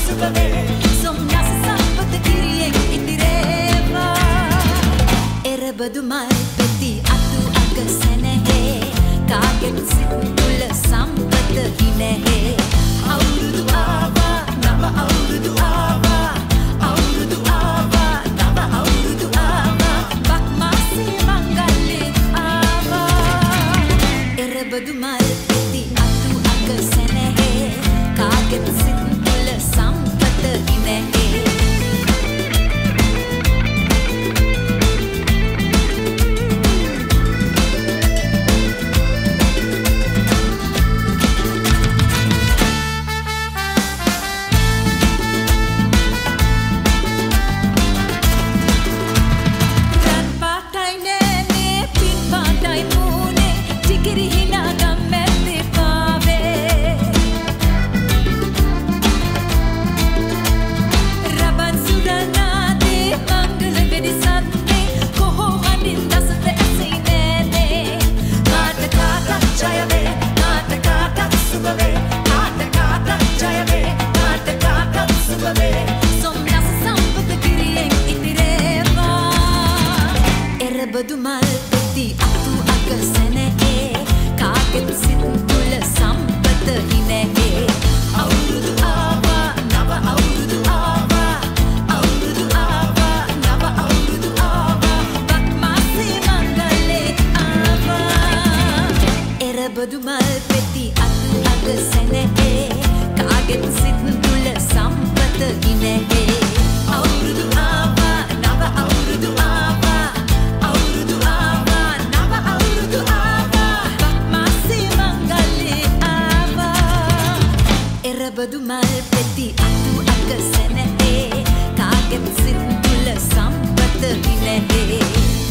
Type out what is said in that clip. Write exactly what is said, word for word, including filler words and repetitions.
සුබවේ සොම්නස සම්පත කිරියෙන් ඉතිරේවා එරබදු මල් පෙති අතු අග සැනහේ කාගෙත් සිත් තුළ සම්පත හිනැහේ අවුරුදු ආවා නව අවුරුදු ආවා අවුරුදු ආවා නව අවුරුදු ආවා බක්මාසේ මංගල්‍ය ආවා එරබදු මල් පෙති අතු අග සැනහේ කාගෙත් සිත් තුළ සම්පත හිනැහේ එරබදු මල් පෙති අතු අග සැනහේ කාගෙත් සිත් තුළ සම්පත හිනැහේ අවුරුදු ආවා නව අවුරුදු ආවා අවුරුදු ආවා නව අවුරුදු ආවා බක්මාසේ මංගල්‍ය ආවා එරබදු මල් පෙති අතු අග සැනහේ කාගෙත් සිත් තුළ සම්පත හිනැහේ අවුරුදු ආවා නව අවුරුදු ආවා එරබදු මල් පෙති අතු අග සැනහේ කාගෙත් සිත් තුළ සම්පත හිනැහේ